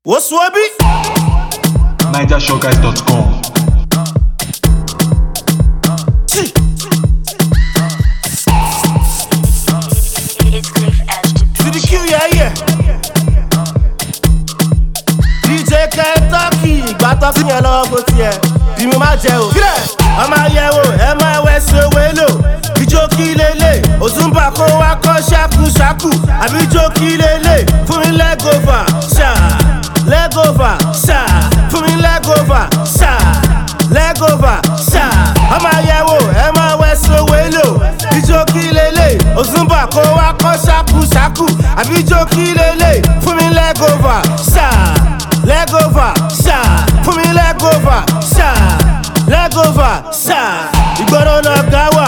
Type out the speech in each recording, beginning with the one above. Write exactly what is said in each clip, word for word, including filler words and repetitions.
What's Wabi? Niger Show Guys dot com. To the Q, yeah, yeah. D J Kentucky, ìgbà tó fi yẹn lọ́wọ́ bó tiẹ̀. Bí mi máa jẹ o. Ọmọ ayẹwo, ẹ máa wẹ̀ sí owó èlò. Ijó kí lélẹ̀, Òzúnbà kó wá kọ́ ṣáku ṣáku. Àbí ijó kí lélẹ̀, fún mi lẹ́gọ̀fà, ṣá. Lẹ́gọ̀fà, ṣá. Fún mi lẹ́gọ̀fà, ṣá. Lẹ́gọ̀fà, ṣá. Ọmọ ayẹwo, ẹ máa wẹ̀ sí owó èlò. Ijó kí lélẹ̀, Òzúnbà kó wá kọ́ ṣáku ṣáku. Àbí ijó kí lélẹ̀, fún mi lẹ́gọ̀fà, ṣá. Lẹ́gọ̀fà, ṣá. Fún mi lẹ́gọ̀fà, ṣá. Lẹ́gọ̀fà, ṣá. Ìgboro náà ga wà,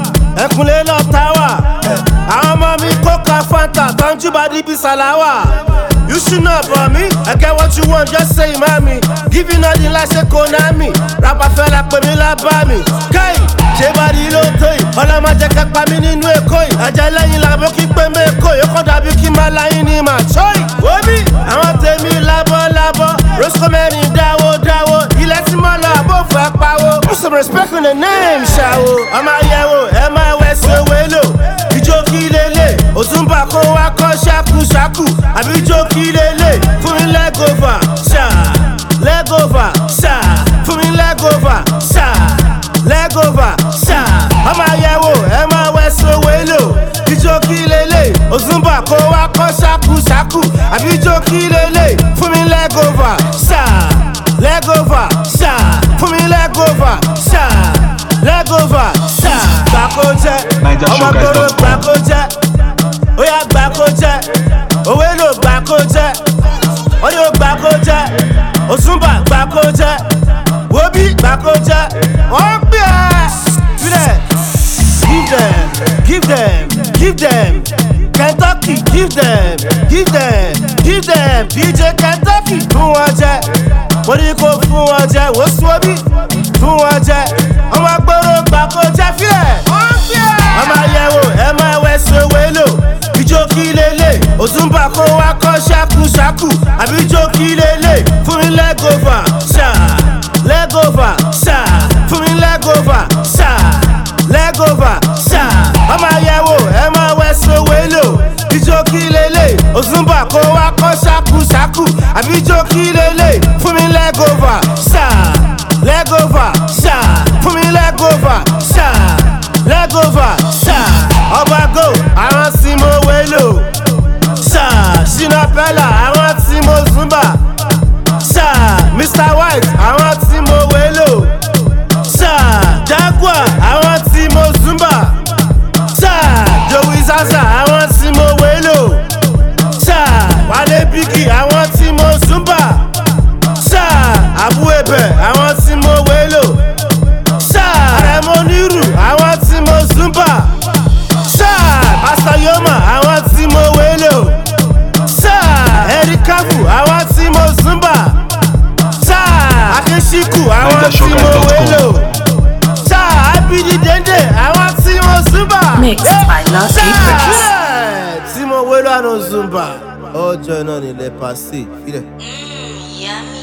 ẹkùnlé náà ta wà. Àwọn ọmọ mi kóka fanta, tọ́jú bá díbi sàláwà. You should know about me, I get what you want, just say mommy. Giving all the lies, say Konami. Rapper fella pè mí lábá mi. Kai, ṣé bàdí ló tó yìí? Ọlọ́mọ jẹ́ ká pa mí nínú Èkó yìí. Àjẹ́ lẹ́yìn làbó kí pé mẹ́kọ̀ yìí. Ó kọ́ dàbí kí máa láyín ní màá ṣọ́yì. Wóbí, àwọn tèmi lábọ́ lábọ́. Roscoe mẹ́rin dáwó dáwó. Ilẹ̀ tí mo lọ àbò fẹ́ pawó. Put some respect on the name, ṣàwó. Ọmọ ayẹwo, ẹ máa wẹ̀ sí owó èlò. Ijó kí lélẹ̀, Òzúnbà kó wá kọ́ ṣáku ṣáku. Àbí ijó kí lélẹ̀, fún mi lẹ́gọ̀fà, ṣá. Lẹ́gọ̀fà, ṣá. Fún mi lẹ́gọ̀fà, ṣá. Lẹ́gọ̀fà, ṣá. Ọmọ ayẹwo, ẹ máa wẹ̀ sí owó èlò. Ijó kí lélẹ̀, Òzúnbà kó wá kọ́ ṣáku ṣáku. Àbí ijó kí lélẹ̀, fún mi lẹ́gọ̀fà, ṣá. Lẹ́gọ̀fà, ṣá. Fún mi lẹ́gọ̀fà, ṣá. Lẹ́gọ̀fà, ṣá. Gbàkó jẹ́, ọmọ gbòòrò gbàkó jẹ́. Ó yá gbàkó jẹ́, òwe ló gbàkó jẹ́. Wọ́n yóò gbàkó jẹ́, Òzúnbà gbàkó jẹ́. Wóbí gbàkó jẹ́, wọ́n gbé ẹ́. Sílẹ̀, give them, give them, give them. Kentucky, give them, give them, give them. D J Kentucky, fún wọn jẹ. Mo ní kó fún wọn jẹ, wò Wóbí, fún wọn jẹ. Ọmọ gbòòrò gbàkó jẹ́ fílẹ̀. Ọmọ ayẹwo, ẹ máa wẹ̀ sí owó èlò. Ijó kí lélẹ̀, Òzúnbà kó wá kọ́ ṣáku ṣáku. Àbí ijó kí lélẹ̀, fún mi lẹ́gọ̀fà, ṣá. Lẹ́gọ̀fà, ṣá. Fún mi lẹ́gọ̀fà, ṣá. Lẹ́gọ̀fà, ṣá. Ọmọ ayẹwo, ẹ máa wẹ̀ sí owó èlò. Ijó kí lélẹ̀, Òzúnbà kó wá kọ́ ṣáku ṣáku. Àbí ijó kí lélẹ̀, fún mi lẹ́gọ̀fà, ṣá. Lẹ́gọ̀fà, ṣá. Fún mi lẹ́gọ̀fà, ṣá. Lẹ́gọ̀fà, ṣá. Ọba go, àwọn tí mo wélo. Ṣá. Shina Pella, àwọn tí mo Zumba. Ṣá. Mister White, àwọn tí mo wélo. Ṣá. Jaguar, àwọn tí mo Zumba. Ṣá. Joey Zaza, àwọn tí mo wélo. Ṣá. Wale Biggie, àwọn tí mo Zumba. Ṣá. Abu Ebe, àwọn tí mo wélo. Ṣá. Aremo Niru, àwọn tí mo Zumba. Ṣá. Pastor Yoma, àwọn tí mo wélo. Ṣá. Eric Kavu, àwọn tí mo Zumba. Ṣá. Akeshiku, àwọn tí mo wélo. Ṣá. Abidi Dende, àwọn tí mo Zumba. Mixed by Lucky Prince. Tí mo wélo àná Zumba. Ọjọ́ náà nílẹ̀ pàṣẹ. Yummy.